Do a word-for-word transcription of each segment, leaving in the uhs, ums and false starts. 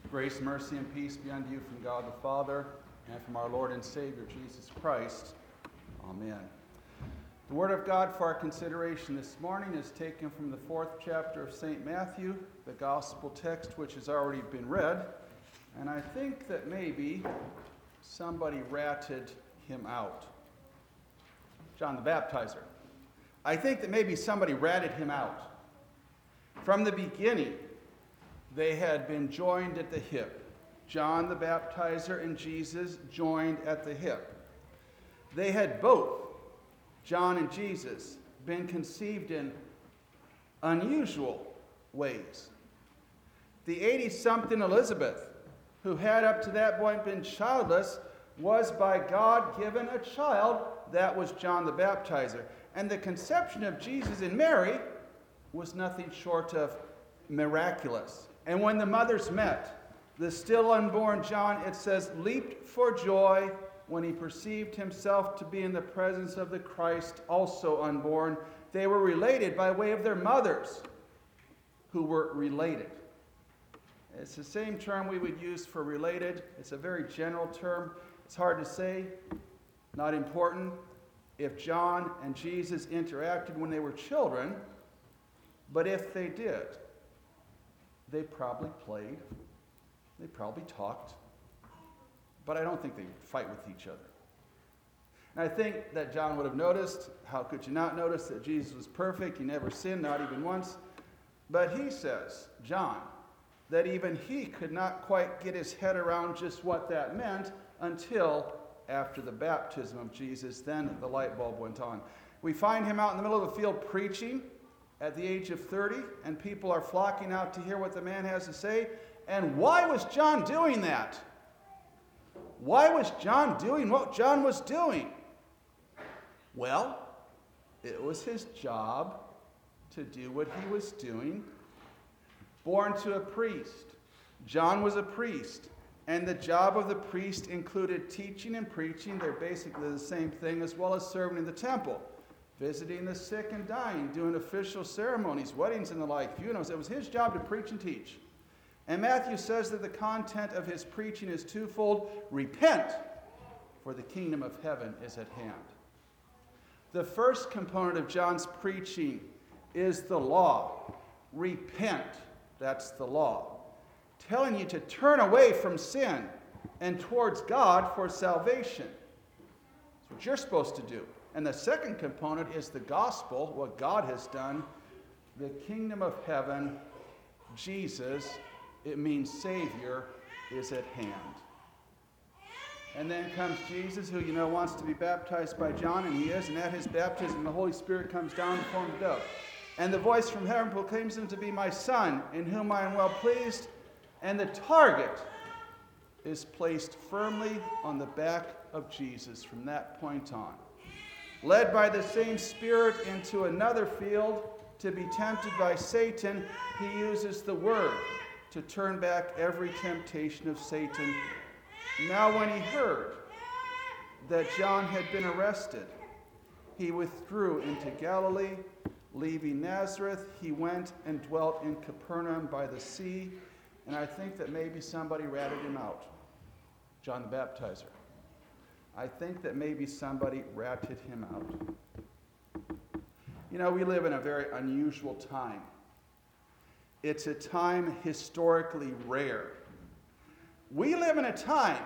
Grace, mercy, and peace be unto you from God the Father and from our Lord and Savior Jesus Christ. Amen. The Word of God for our consideration this morning is taken from the fourth chapter of Saint Matthew, the Gospel text which has already been read. And I think that maybe somebody ratted him out. John the Baptizer. I think that maybe somebody ratted him out. From the beginning, they had been joined at the hip. John the Baptizer and Jesus joined at the hip. They had both, John and Jesus, been conceived in unusual ways. The eighty-something Elizabeth, who had up to that point been childless, was by God given a child. That was John the Baptizer. And the conception of Jesus in Mary was nothing short of miraculous. And when the mothers met, the still unborn John, it says, leaped for joy when he perceived himself to be in the presence of the Christ, also unborn. They were related by way of their mothers, who were related. It's the same term we would use for related. It's a very general term. It's hard to say, not important. If John and Jesus interacted when they were children, but if they did, they probably played, they probably talked, but I don't think they would fight with each other. And I think that John would have noticed, how could you not notice, that Jesus was perfect, he never sinned, not even once. But he says, John, that even he could not quite get his head around just what that meant until after the baptism of Jesus. Then the light bulb went on. We find him out in the middle of the field preaching at the age of thirty, and people are flocking out to hear what the man has to say. And why was John doing that? Why was John doing what John was doing? Well, it was his job to do what he was doing. Born to a priest, John was a priest, and the job of the priest included teaching and preaching. They're basically the same thing, as well as serving in the temple, visiting the sick and dying, doing official ceremonies, weddings and the like, funerals. It was his job to preach and teach. And Matthew says that the content of his preaching is twofold. Repent, for the kingdom of heaven is at hand. The first component of John's preaching is the law. Repent, that's the law. Telling you to turn away from sin and towards God for salvation. That's what you're supposed to do. And the second component is the gospel, what God has done. The kingdom of heaven, Jesus, it means Savior, is at hand. And then comes Jesus, who you know wants to be baptized by John, and he is. And at his baptism, the Holy Spirit comes down in the form of a dove. And the voice from heaven proclaims him to be my Son, in whom I am well pleased. And the target is placed firmly on the back of Jesus from that point on. Led by the same Spirit into another field to be tempted by Satan, he uses the word to turn back every temptation of Satan. Now when he heard that John had been arrested, he withdrew into Galilee. Leaving Nazareth, he went and dwelt in Capernaum by the sea. And I think that maybe somebody ratted him out. John the Baptizer. I think that maybe somebody ratted him out. You know, we live in a very unusual time. It's a time historically rare. We live in a time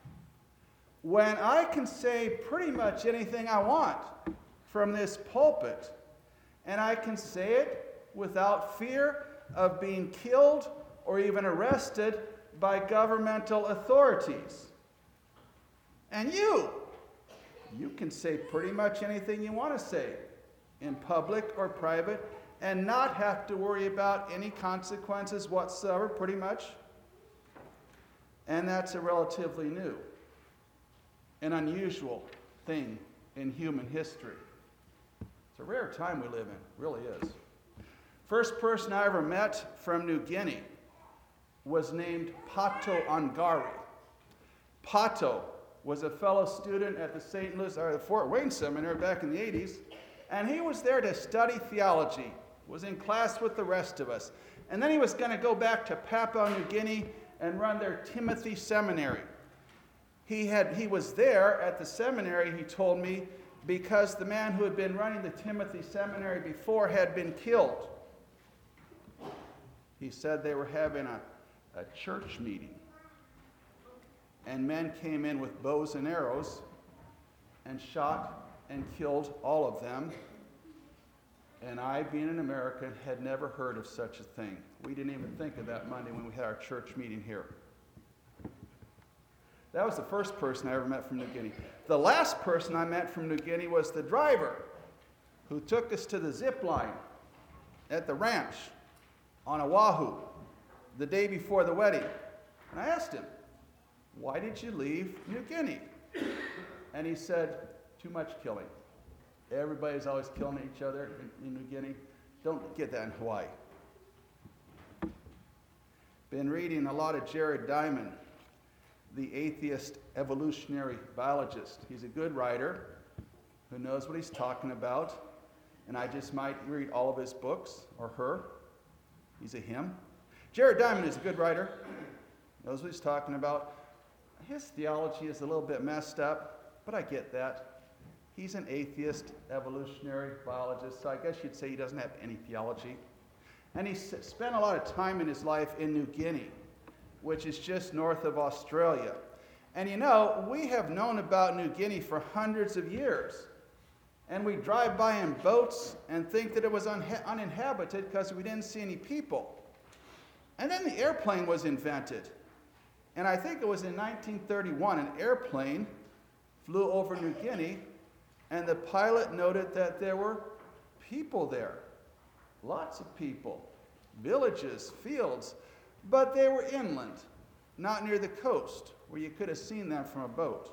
when I can say pretty much anything I want from this pulpit, and I can say it without fear of being killed or even arrested by governmental authorities. And you, you can say pretty much anything you want to say in public or private and not have to worry about any consequences whatsoever, pretty much. And that's a relatively new and unusual thing in human history. It's a rare time we live in, it really is. First person I ever met from New Guinea was named Pato Angari. Pato was a fellow student at the Saint Louis or the Fort Wayne Seminary back in the eighties, and he was there to study theology, was in class with the rest of us. And then he was going to go back to Papua New Guinea and run their Timothy Seminary. He, had, he was there at the seminary, he told me, because the man who had been running the Timothy Seminary before had been killed. He said they were having a, a church meeting, and men came in with bows and arrows and shot and killed all of them. And I, being an American, had never heard of such a thing. We didn't even think of that Monday when we had our church meeting here. That was the first person I ever met from New Guinea. The last person I met from New Guinea was the driver who took us to the zip line at the ranch on Oahu the day before the wedding. And I asked him, "Why did you leave New Guinea?" And he said, "Too much killing. Everybody's always killing each other in, in New Guinea. Don't get that in Hawaii." Been reading a lot of Jared Diamond, the atheist evolutionary biologist. He's a good writer who knows what he's talking about, and I just might read all of his books, or her. He's a him. Jared Diamond is a good writer, knows what he's talking about. His theology is a little bit messed up, but I get that. He's an atheist evolutionary biologist, so I guess you'd say he doesn't have any theology. And he spent a lot of time in his life in New Guinea, which is just north of Australia. And you know, we have known about New Guinea for hundreds of years. And we drive by in boats and think that it was unha- uninhabited because we didn't see any people. And then the airplane was invented. And I think it was in nineteen thirty-one, an airplane flew over New Guinea, and the pilot noted that there were people there. Lots of people, villages, fields, but they were inland, not near the coast, where you could have seen them from a boat.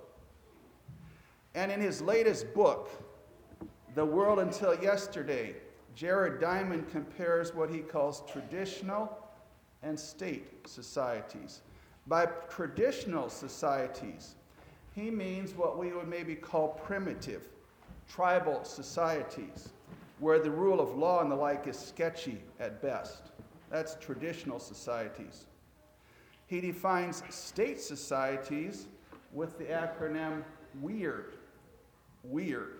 And in his latest book, The World Until Yesterday, Jared Diamond compares what he calls traditional and state societies. By traditional societies, he means what we would maybe call primitive, tribal societies, where the rule of law and the like is sketchy at best. That's traditional societies. He defines state societies with the acronym WEIRD. WEIRD.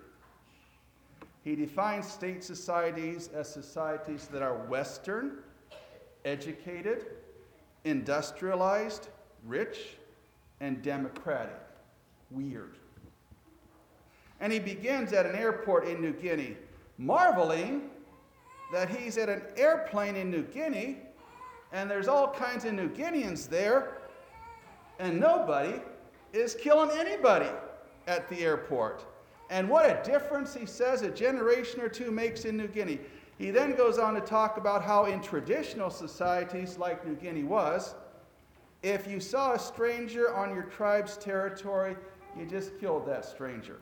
He defines state societies as societies that are Western, educated, industrialized, rich, and democratic. WEIRD. And he begins at an airport in New Guinea, marveling that he's at an airplane in New Guinea, and there's all kinds of New Guineans there, and nobody is killing anybody at the airport. And what a difference, he says, a generation or two makes in New Guinea. He then goes on to talk about how in traditional societies like New Guinea was, if you saw a stranger on your tribe's territory, you just killed that stranger.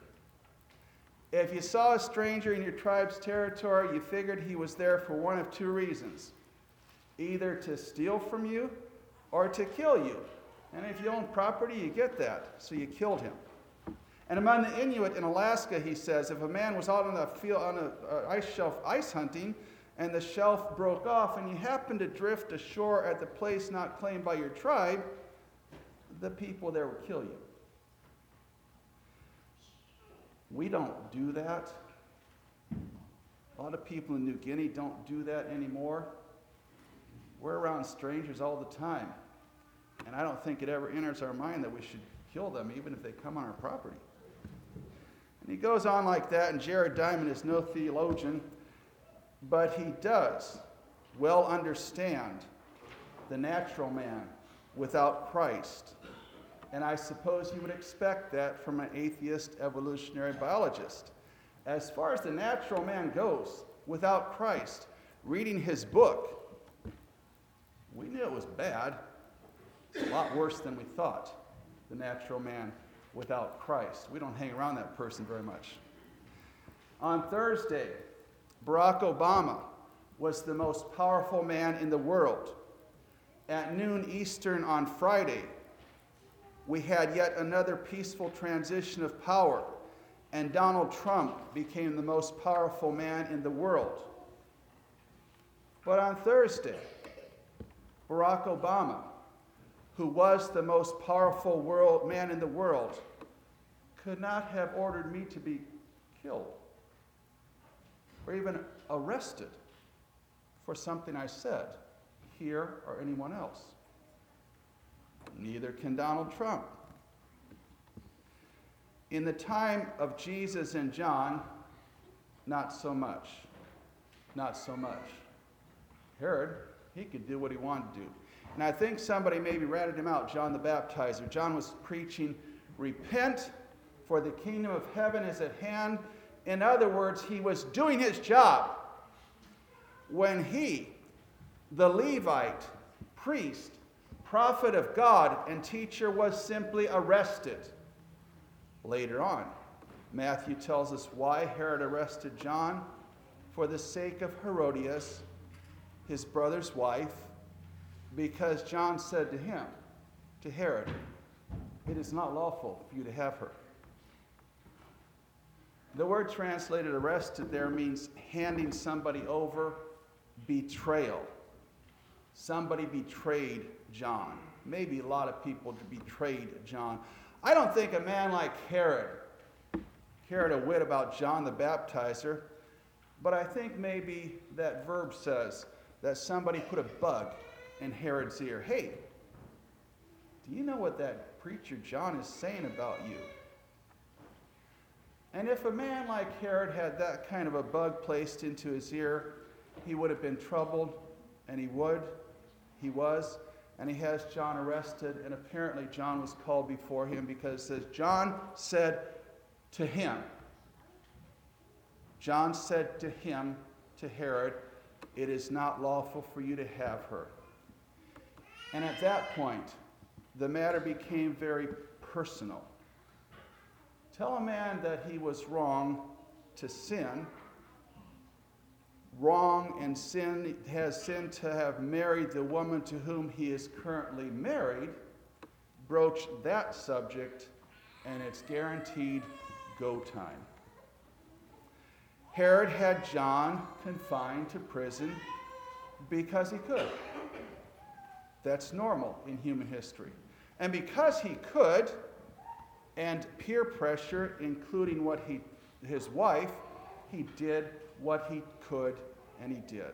If you saw a stranger in your tribe's territory, you figured he was there for one of two reasons. Either to steal from you or to kill you. And if you own property, you get that. So you killed him. And among the Inuit in Alaska, he says, if a man was out on a field on an ice shelf ice hunting, and the shelf broke off, and you happened to drift ashore at the place not claimed by your tribe, the people there would kill you. We don't do that. A lot of people in New Guinea don't do that anymore. We're around strangers all the time. And I don't think it ever enters our mind that we should kill them, even if they come on our property. And he goes on like that, and Jared Diamond is no theologian, but he does well understand the natural man without Christ. And I suppose you would expect that from an atheist evolutionary biologist. As far as the natural man goes, without Christ, reading his book, we knew it was bad. It's a lot worse than we thought, the natural man without Christ. We don't hang around that person very much. On Thursday, Barack Obama was the most powerful man in the world. At noon Eastern on Friday, we had yet another peaceful transition of power, and Donald Trump became the most powerful man in the world. But on Thursday, Barack Obama, who was the most powerful world, man in the world, could not have ordered me to be killed or even arrested for something I said here or anyone else. Neither can Donald Trump. In the time of Jesus and John, not so much. Not so much. Herod, he could do what he wanted to do. And I think somebody maybe ratted him out, John the Baptizer. John was preaching, repent, for the kingdom of heaven is at hand. In other words, he was doing his job. When he, the Levite, priest, prophet of God, and teacher, was simply arrested. Later on, Matthew tells us why Herod arrested John: for the sake of Herodias, his brother's wife, because John said to him, to Herod, it is not lawful for you to have her. The word translated arrested there means handing somebody over, betrayal. Somebody betrayed John. Maybe a lot of people betrayed John. I don't think a man like Herod cared a whit about John the Baptizer, but I think maybe that verb says that somebody put a bug in Herod's ear. Hey, do you know what that preacher John is saying about you? And if a man like Herod had that kind of a bug placed into his ear, he would have been troubled, and he would. He was. And he has John arrested, and apparently John was called before him because it says, John said to him, John said to him, to Herod, it is not lawful for you to have her. And at that point, the matter became very personal. Tell a man that he was wrong to sin, wrong and sin has sinned to have married the woman to whom he is currently married, broach that subject, and it's guaranteed go time. Herod had John confined to prison because he could. That's normal in human history. And because he could, and peer pressure, including what he, his wife, he did what he could, and he did.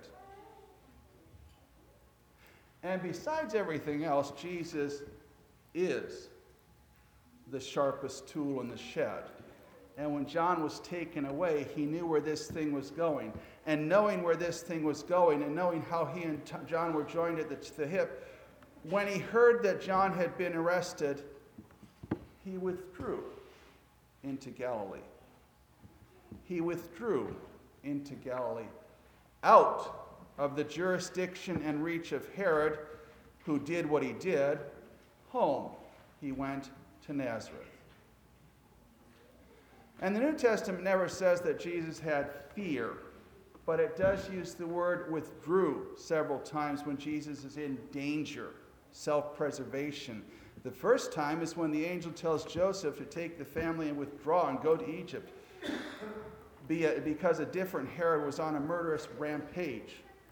And besides everything else, Jesus is the sharpest tool in the shed. And when John was taken away, he knew where this thing was going. And knowing where this thing was going, and knowing how he and John were joined at the, the hip, when he heard that John had been arrested, he withdrew into Galilee. He withdrew into Galilee, out of the jurisdiction and reach of Herod, who did what he did. Home he went to Nazareth. And the New Testament never says that Jesus had fear, but it does use the word withdrew several times when Jesus is in danger, self-preservation. The first time is when the angel tells Joseph to take the family and withdraw and go to Egypt because a different Herod was on a murderous rampage.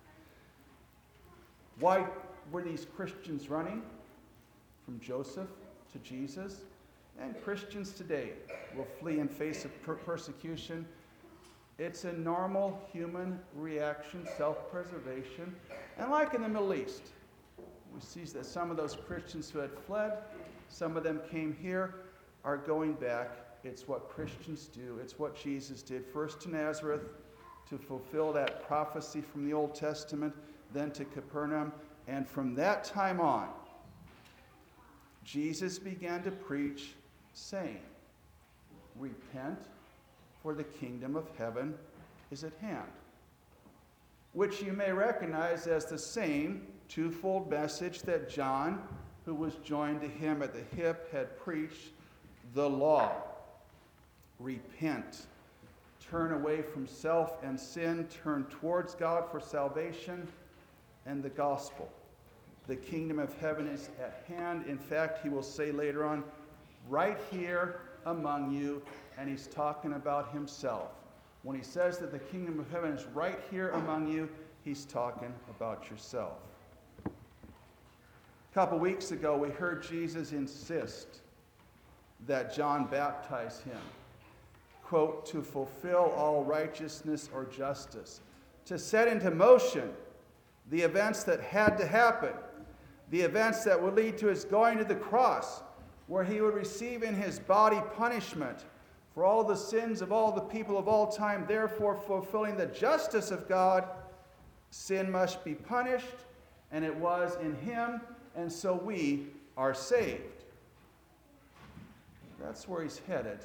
Why were these Christians running from Joseph to Jesus? And Christians today will flee in face of per- persecution. It's a normal human reaction, self-preservation. And like in the Middle East, we see that some of those Christians who had fled, some of them came here, are going back. It's what Christians do. It's what Jesus did, first to Nazareth to fulfill that prophecy from the Old Testament, then to Capernaum. And from that time on, Jesus began to preach, saying, repent, for the kingdom of heaven is at hand. Which you may recognize as the same twofold message that John, who was joined to him at the hip, had preached: the law. Repent. Turn away from self and sin. Turn towards God for salvation. And the gospel. The kingdom of heaven is at hand. In fact, he will say later on, right here among you, and he's talking about himself. When he says that the kingdom of heaven is right here among you, he's talking about yourself. A couple weeks ago, we heard Jesus insist that John baptize him, quote, to fulfill all righteousness or justice, to set into motion the events that had to happen, the events that would lead to his going to the cross, where he would receive in his body punishment for all the sins of all the people of all time. Therefore, fulfilling the justice of God, sin must be punished, and it was in him, and so we are saved. That's where he's headed,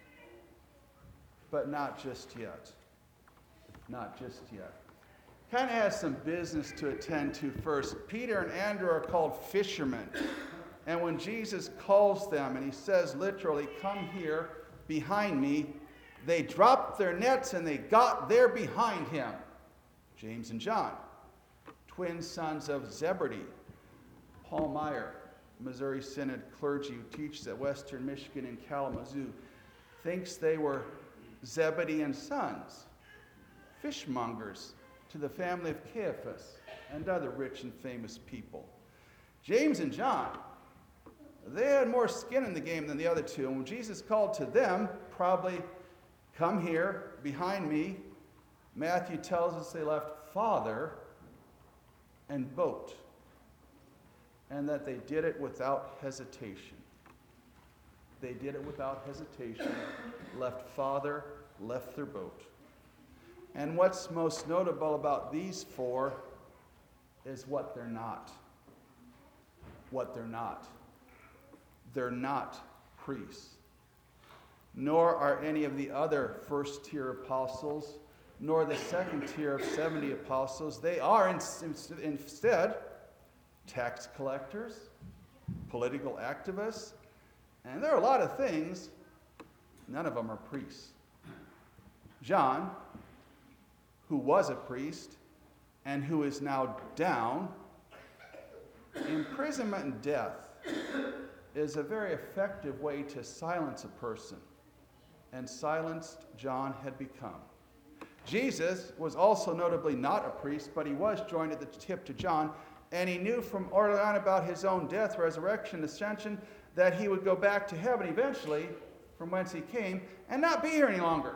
but not just yet. Not just yet. Kind of has some business to attend to first. Peter and Andrew are called fishermen. And when Jesus calls them, and he says literally, come here behind me, they dropped their nets and they got there behind him. James and John, twin sons of Zebedee. Paul Meyer, Missouri Synod clergy who teaches at Western Michigan in Kalamazoo, thinks they were Zebedean sons, fishmongers to the family of Caiaphas and other rich and famous people. James and John, they had more skin in the game than the other two. And when Jesus called to them, probably, come here, behind me, Matthew tells us they left father and boat, and that they did it without hesitation. They did it without hesitation, left father, left their boat. And what's most notable about these four is what they're not. What they're not. They're not priests. Nor are any of the other first tier apostles, nor the second tier of seventy apostles. They are in, instead tax collectors, political activists, and there are a lot of things. None of them are priests. John, who was a priest and who is now down, imprisonment and death is a very effective way to silence a person, and silenced John had become. Jesus was also notably not a priest, but he was joined at the hip to John, and he knew from early on about his own death, resurrection, ascension, that he would go back to heaven eventually, from whence he came, and not be here any longer.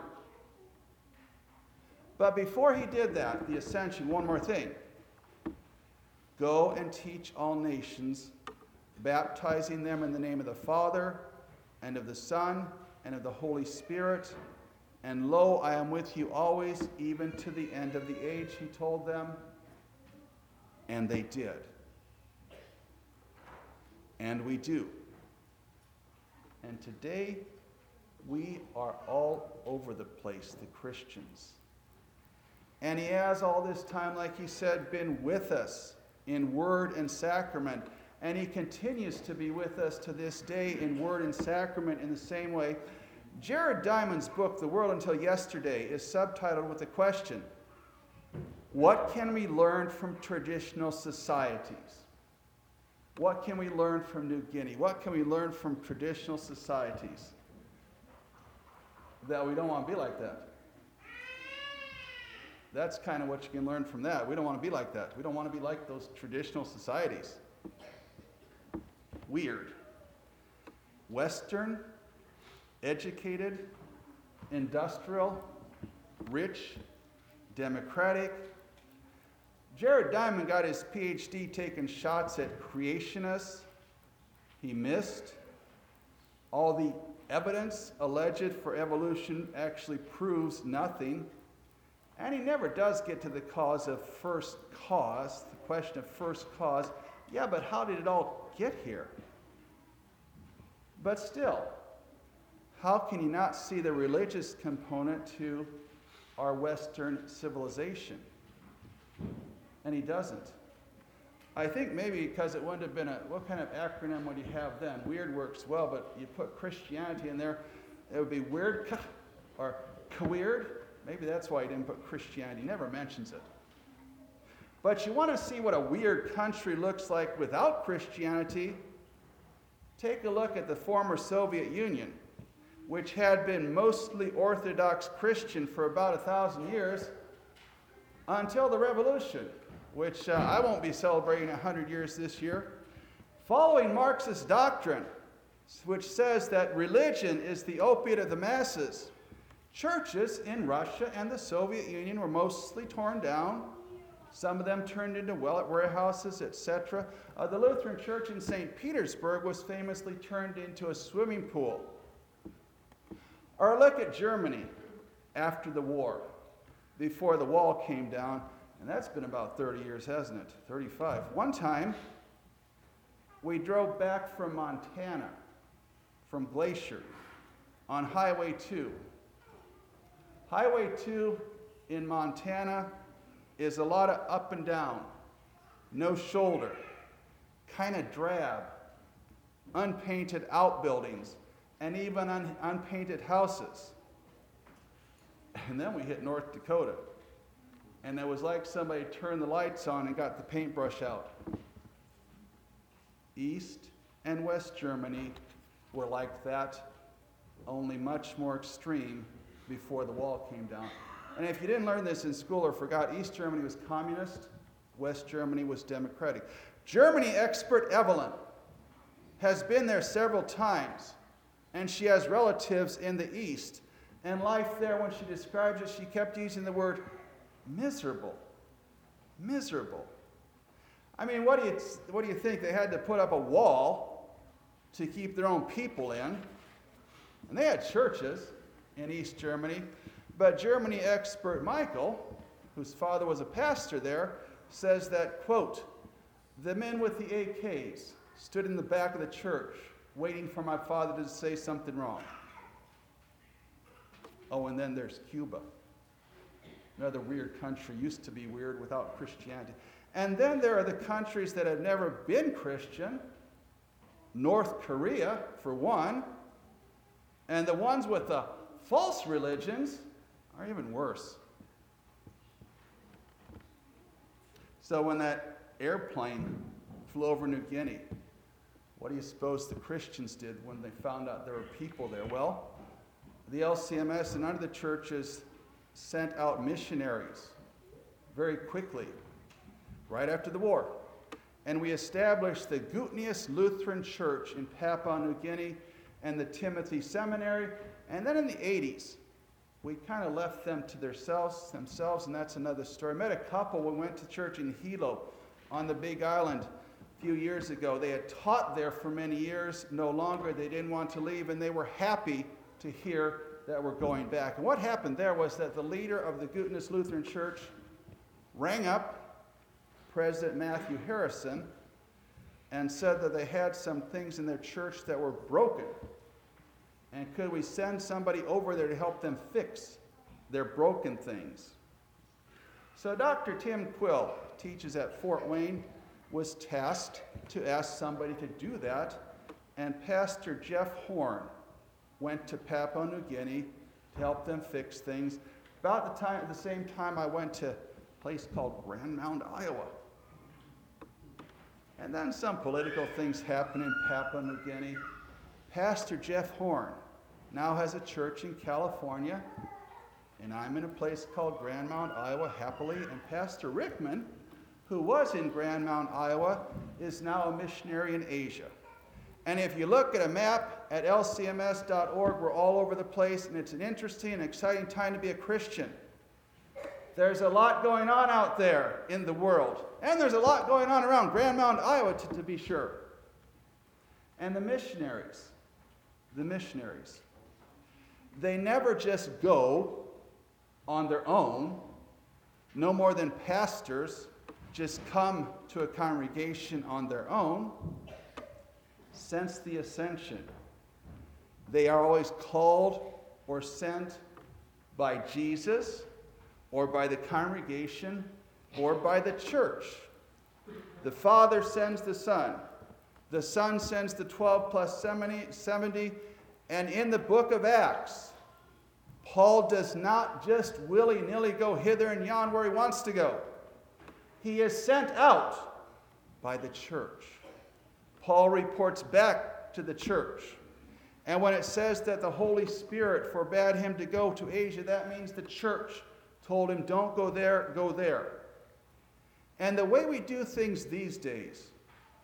But before he did that, the ascension, one more thing. Go and teach all nations, baptizing them in the name of the Father, and of the Son, and of the Holy Spirit. And lo, I am with you always, even to the end of the age, he told them. And they did. And we do. And today, we are all over the place, the Christians. And he has all this time, like he said, been with us in word and sacrament. And he continues to be with us to this day in word and sacrament in the same way. Jared Diamond's book, The World Until Yesterday, is subtitled with the question, what can we learn from traditional societies? What can we learn from New Guinea? What can we learn from traditional societies? That we don't want to be like that. That's kind of what you can learn from that. We don't want to be like that. We don't want to be like those traditional societies. Weird. Western, educated, industrial, rich, democratic. Jared Diamond got his P H D taking shots at creationists. He missed. All the evidence alleged for evolution actually proves nothing. And he never does get to the cause of first cause, the question of first cause. Yeah, but how did it all get here? But still, how can you not see the religious component to our Western civilization? And he doesn't. I think maybe because it wouldn't have been a, what kind of acronym would you have then? Weird works well, but you put Christianity in there, it would be weird or weird. Maybe that's why he didn't put Christianity. He never mentions it. But you want to see what a weird country looks like without Christianity? Take a look at the former Soviet Union, which had been mostly Orthodox Christian for about a thousand years until the revolution, which uh, I won't be celebrating one hundred years this year. Following Marxist doctrine, which says that religion is the opiate of the masses, churches in Russia and the Soviet Union were mostly torn down. Some of them turned into warehouses, et cetera. Uh, the Lutheran Church in Saint Petersburg was famously turned into a swimming pool. Or look at Germany after the war, before the wall came down, and that's been about thirty years, hasn't it? thirty-five. One time, we drove back from Montana, from Glacier, on Highway two. Highway two in Montana is a lot of up and down, no shoulder, kind of drab, unpainted outbuildings, and even un- unpainted houses. And then we hit North Dakota, and it was like somebody turned the lights on and got the paintbrush out. East and West Germany were like that, only much more extreme before the wall came down. And if you didn't learn this in school or forgot, East Germany was communist, West Germany was democratic. Germany expert Evelyn has been there several times, and she has relatives in the East. And life there, when she describes it, she kept using the word miserable. Miserable. I mean, what do you, what do you think? They had to put up a wall to keep their own people in. And they had churches in East Germany. But Germany expert Michael, whose father was a pastor there, says that, quote, the men with the A Ks stood in the back of the church waiting for my father to say something wrong. Oh, and then there's Cuba. Another weird country, used to be weird without Christianity. And then there are the countries that have never been Christian. North Korea, for one. And the ones with the false religions are even worse. So when that airplane flew over New Guinea, what do you suppose the Christians did when they found out there were people there? Well, the L C M S and other churches sent out missionaries very quickly, right after the war. And we established the Gutnius Lutheran Church in Papua New Guinea and the Timothy Seminary. And then in the eighties, we kind of left them to themselves, themselves, and that's another story. I met a couple. We went to church in Hilo on the Big Island a few years ago. They had taught there for many years. No longer. They didn't want to leave, and they were happy to hear that we're going back. And what happened there was that the leader of the Gutnius Lutheran Church rang up President Matthew Harrison and said that they had some things in their church that were broken. And could we send somebody over there to help them fix their broken things? So Doctor Tim Quill teaches at Fort Wayne, was tasked to ask somebody to do that. And Pastor Jeff Horn went to Papua New Guinea to help them fix things. About the time, at the same time, I went to a place called Grand Mound, Iowa. And then some political things happened in Papua New Guinea. Pastor Jeff Horn now has a church in California, and I'm in a place called Grand Mound, Iowa, happily. And Pastor Rickman, who was in Grand Mound, Iowa, is now a missionary in Asia. And if you look at a map at L C M S dot org, we're all over the place, and it's an interesting and exciting time to be a Christian. There's a lot going on out there in the world, and there's a lot going on around Grand Mound, Iowa, to, to be sure. And the missionaries, the missionaries, they never just go on their own, no more than pastors just come to a congregation on their own. Since the ascension, they are always called or sent by Jesus or by the congregation or by the church. The Father sends the Son. The Son sends the twelve plus seventy. And in the book of Acts, Paul does not just willy-nilly go hither and yon where he wants to go. He is sent out by the church. Paul reports back to the church. And when it says that the Holy Spirit forbade him to go to Asia, that means the church told him, don't go there, go there. And the way we do things these days,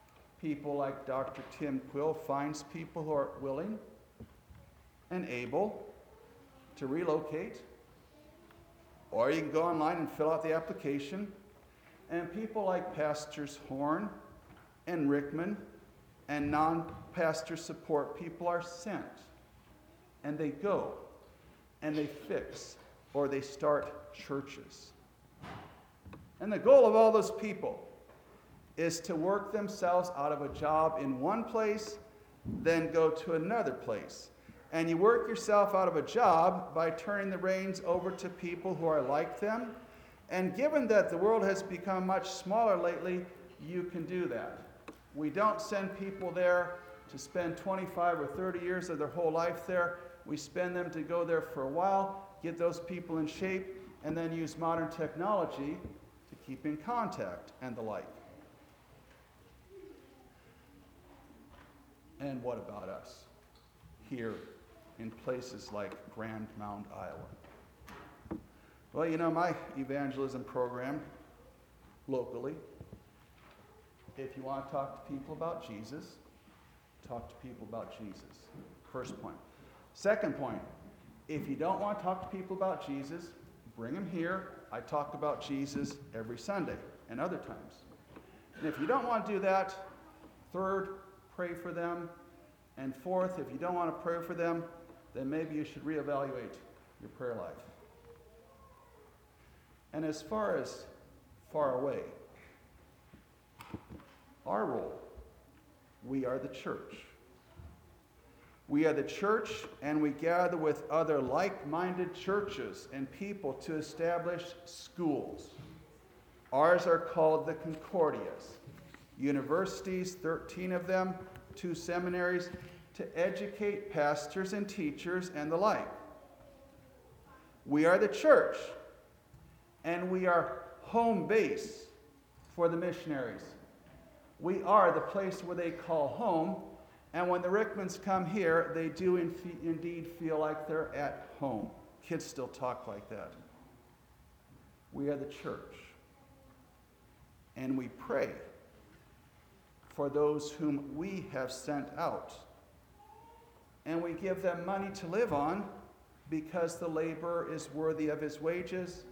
people like Doctor Tim Quill finds people who are willing and able to relocate. Or you can go online and fill out the application. And people like Pastors Horn and Rickman and non-pastor support people are sent. And they go and they fix or they start churches. And the goal of all those people is to work themselves out of a job in one place, then go to another place. And you work yourself out of a job by turning the reins over to people who are like them. And given that the world has become much smaller lately, you can do that. We don't send people there to spend twenty-five or thirty years of their whole life there. We spend them to go there for a while, get those people in shape, and then use modern technology to keep in contact and the like. And what about us here in places like Grand Mound, Iowa? Well, you know, my evangelism program locally, if you want to talk to people about Jesus, talk to people about Jesus. First point. Second point, if you don't want to talk to people about Jesus, bring them here. I talk about Jesus every Sunday and other times. And if you don't want to do that, third, pray for them. And fourth, if you don't want to pray for them, then maybe you should reevaluate your prayer life. And as far as far away, our role, we are the church. We are the church, and we gather with other like-minded churches and people to establish schools. Ours are called the Concordias. Universities, thirteen of them, two seminaries, to educate pastors and teachers and the like. We are the church, and we are home base for the missionaries. We are the place where they call home, and when the Rickmans come here, they do in fe- indeed feel like they're at home. Kids still talk like that. We are the church, and we pray for those whom we have sent out. And we give them money to live on because the laborer is worthy of his wages.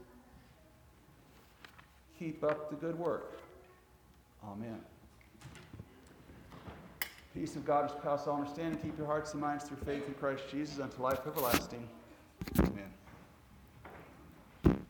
Keep up the good work. Amen. Peace of God which passes all understanding. Keep your hearts and minds through faith in Christ Jesus unto life everlasting.